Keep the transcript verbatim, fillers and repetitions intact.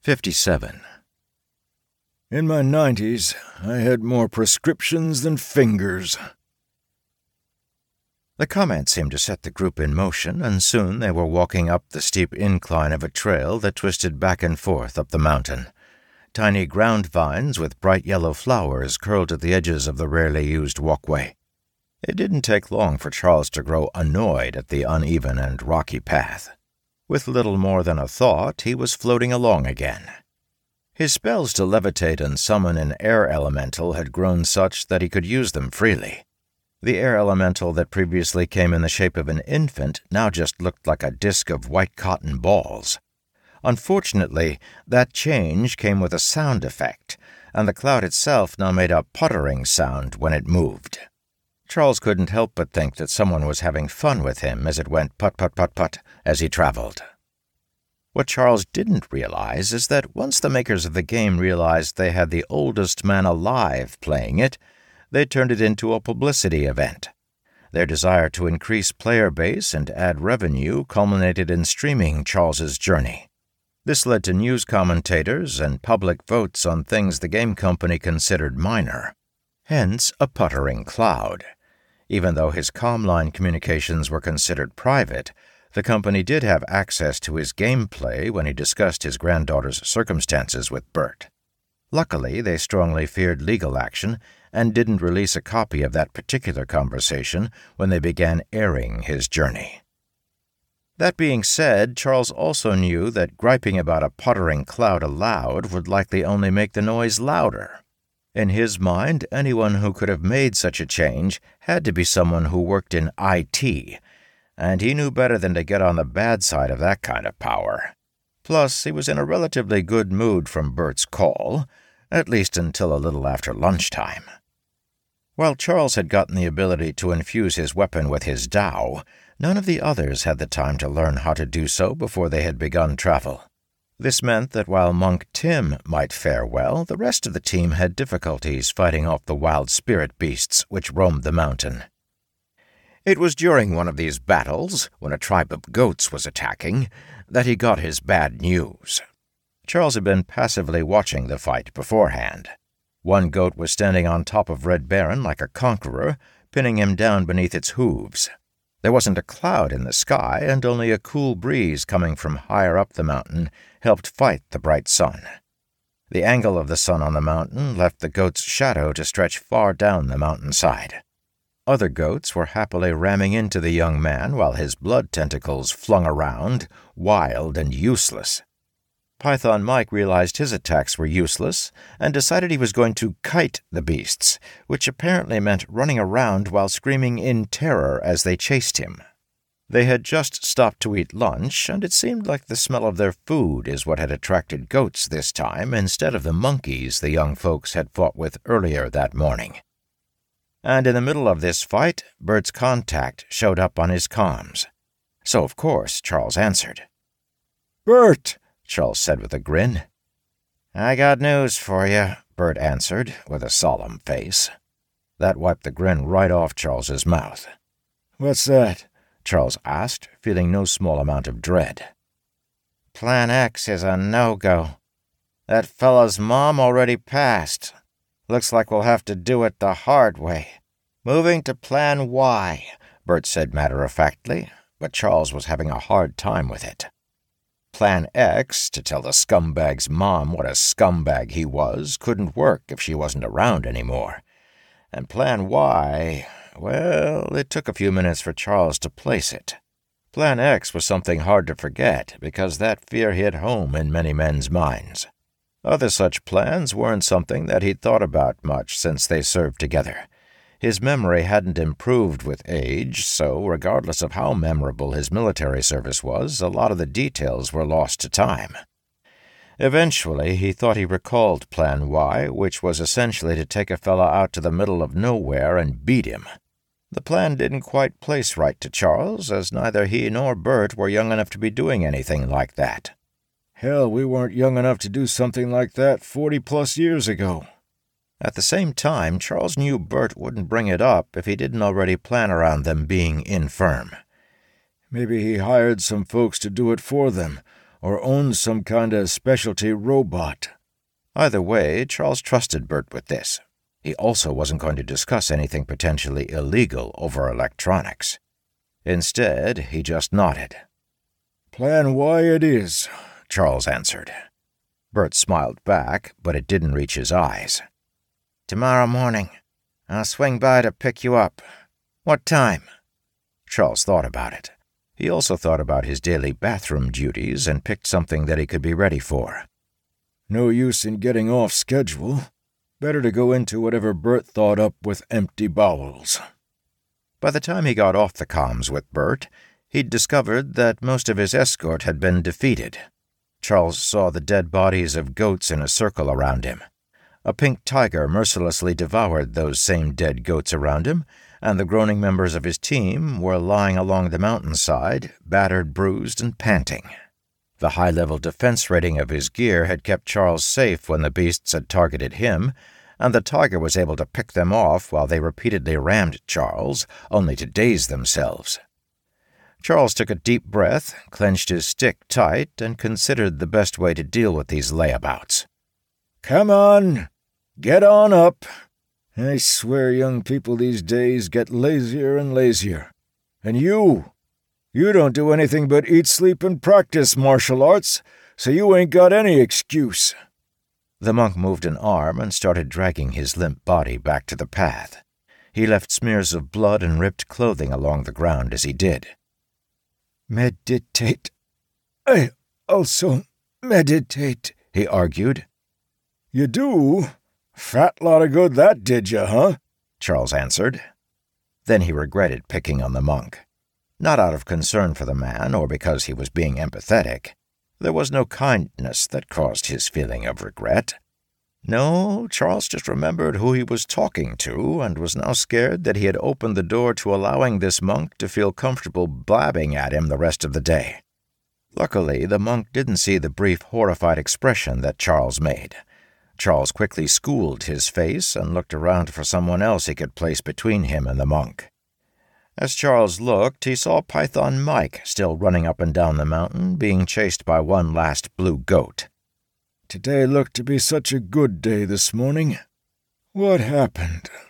fifty-seven. In my nineties, I had more prescriptions than fingers. The comment seemed to set the group in motion, and soon they were walking up the steep incline of a trail that twisted back and forth up the mountain. Tiny ground vines with bright yellow flowers curled at the edges of the rarely used walkway. It didn't take long for Charles to grow annoyed at the uneven and rocky path. With little more than a thought, he was floating along again. His spells to levitate and summon an air elemental had grown such that he could use them freely. The air elemental that previously came in the shape of an infant now just looked like a disk of white cotton balls. Unfortunately, that change came with a sound effect, and the cloud itself now made a puttering sound when it moved. Charles couldn't help but think that someone was having fun with him as it went put-put-put-put as he traveled. What Charles didn't realize is that once the makers of the game realized they had the oldest man alive playing it, they turned it into a publicity event. Their desire to increase player base and add revenue culminated in streaming Charles's journey. This led to news commentators and public votes on things the game company considered minor, hence a puttering cloud. Even though his comm-line communications were considered private, the company did have access to his gameplay when he discussed his granddaughter's circumstances with Bert. Luckily, they strongly feared legal action and didn't release a copy of that particular conversation when they began airing his journey. That being said, Charles also knew that griping about a puttering cloud aloud would likely only make the noise louder. In his mind, anyone who could have made such a change had to be someone who worked in I T, and he knew better than to get on the bad side of that kind of power. Plus, he was in a relatively good mood from Bert's call, at least until a little after lunchtime. While Charles had gotten the ability to infuse his weapon with his Tao, none of the others had the time to learn how to do so before they had begun travel. This meant that while Monk Tim might fare well, the rest of the team had difficulties fighting off the wild spirit beasts which roamed the mountain. It was during one of these battles, when a tribe of goats was attacking, that he got his bad news. Charles had been passively watching the fight beforehand. One goat was standing on top of Red Baron like a conqueror, pinning him down beneath its hooves. There wasn't a cloud in the sky, and only a cool breeze coming from higher up the mountain helped fight the bright sun. The angle of the sun on the mountain left the goat's shadow to stretch far down the mountainside. Other goats were happily ramming into the young man while his blood tentacles flung around, wild and useless. Python Mike realized his attacks were useless and decided he was going to kite the beasts, which apparently meant running around while screaming in terror as they chased him. They had just stopped to eat lunch, and it seemed like the smell of their food is what had attracted goats this time instead of the monkeys the young folks had fought with earlier that morning. And in the middle of this fight, Bert's contact showed up on his comms. So, of course, Charles answered. "Bert!" Charles said with a grin. "I got news for you," Bert answered with a solemn face. That wiped the grin right off Charles's mouth. "What's that?" Charles asked, feeling no small amount of dread. Plan X is a no-go. That fella's mom already passed. Looks like we'll have to do it the hard way. Moving to Plan Y, Bert said matter-of-factly, but Charles was having a hard time with it. Plan X, to tell the scumbag's mom what a scumbag he was, couldn't work if she wasn't around anymore. And Plan Y, well, it took a few minutes for Charles to place it. Plan X was something hard to forget, because that fear hit home in many men's minds. Other such plans weren't something that he'd thought about much since they served together. His memory hadn't improved with age, so regardless of how memorable his military service was, a lot of the details were lost to time. Eventually, he thought he recalled Plan Y, which was essentially to take a fella out to the middle of nowhere and beat him. The plan didn't quite place right to Charles, as neither he nor Bert were young enough to be doing anything like that. "Hell, we weren't young enough to do something like that forty-plus years ago." At the same time, Charles knew Bert wouldn't bring it up if he didn't already plan around them being infirm. "Maybe he hired some folks to do it for them, or owns some kind of specialty robot. Either way, Charles trusted Bert with this. He also wasn't going to discuss anything potentially illegal over electronics. Instead, he just nodded. Plan Y it is, Charles answered. Bert smiled back, but it didn't reach his eyes. Tomorrow morning. I'll swing by to pick you up. What time? Charles thought about it. He also thought about his daily bathroom duties and picked something that he could be ready for. No use in getting off schedule. Better to go into whatever Bert thought up with empty bowels. By the time he got off the comms with Bert, he'd discovered that most of his escort had been defeated. Charles saw the dead bodies of goats in a circle around him. A pink tiger mercilessly devoured those same dead goats around him, and the groaning members of his team were lying along the mountainside, battered, bruised, and panting. The high-level defense rating of his gear had kept Charles safe when the beasts had targeted him, and the tiger was able to pick them off while they repeatedly rammed Charles, only to daze themselves. Charles took a deep breath, clenched his stick tight, and considered the best way to deal with these layabouts. Come on, get on up. I swear young people these days get lazier and lazier. And you, you don't do anything but eat, sleep, and practice martial arts, so you ain't got any excuse. The monk moved an arm and started dragging his limp body back to the path. He left smears of blood and ripped clothing along the ground as he did. Meditate. I also meditate, he argued. You do? Fat lot of good that did you, huh? Charles answered. Then he regretted picking on the monk. Not out of concern for the man or because he was being empathetic. There was no kindness that caused his feeling of regret. No, Charles just remembered who he was talking to and was now scared that he had opened the door to allowing this monk to feel comfortable blabbing at him the rest of the day. Luckily, the monk didn't see the brief, horrified expression that Charles made. Charles quickly schooled his face and looked around for someone else he could place between him and the monk. As Charles looked, he saw Python Mike still running up and down the mountain, being chased by one last blue goat. Today looked to be such a good day this morning. What happened?